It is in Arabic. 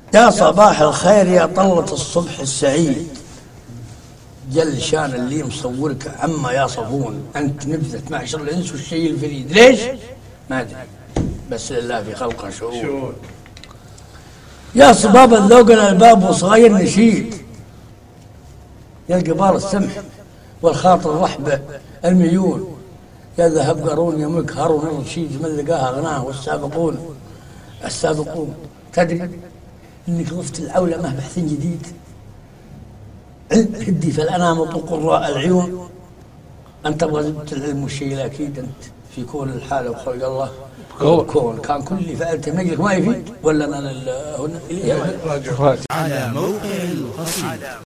يا صباح الخير يا طلة الصبح السعيد، جل شان اللي مصورك عما يا صفون، أنت نبذة معشر الإنس والشيء الفريد. ليش؟ ما أدري، بس لله في خلقه شؤون. يا صباب الذوق الألباب وصغير نشيد، يا القبار السمح والخاطر الرحبة الميون، يا ذهب قارون يا ملك هارون الرشيد، من لقاها غناه والسابقون السابقون. تدري انك ضفت العولمه بحث جديد، هدي فالانام قراء العيون، انت تبغى زبده العلم والشيء الاكيد، انت في كون الحاله وخلق الله كون كان كل اللي فعلته مجلك ما يفيد، ولا انا هنا على موقع القصيد.